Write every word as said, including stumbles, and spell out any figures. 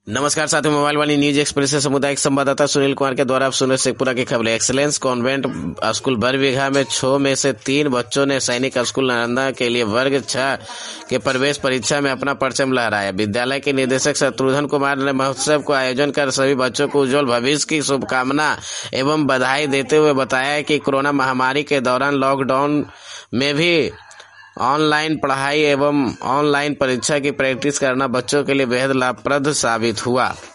नमस्कार साथियों, मोबाइल वाली न्यूज एक्सप्रेस से सामुदायिक संवाददाता सुनील कुमार के द्वारा आप सुन रहे शेखपुरा की खबरें। एक्सेलेंस कॉन्वेंट स्कूल बरबीघा में छह में से तीन बच्चों ने सैनिक स्कूल नालंदा के लिए वर्ग छह के प्रवेश परीक्षा में अपना परचम लहराया। विद्यालय के निदेशक शत्रुघ्न कुमार ने महोत्सव को आयोजन कर सभी बच्चों को उज्जवल भविष्य की शुभकामना एवं बधाई देते हुए बताया कि कोरोना महामारी के दौरान लॉकडाउन में भी ऑनलाइन पढ़ाई एवं ऑनलाइन परीक्षा की प्रैक्टिस करना बच्चों के लिए बेहद लाभप्रद साबित हुआ।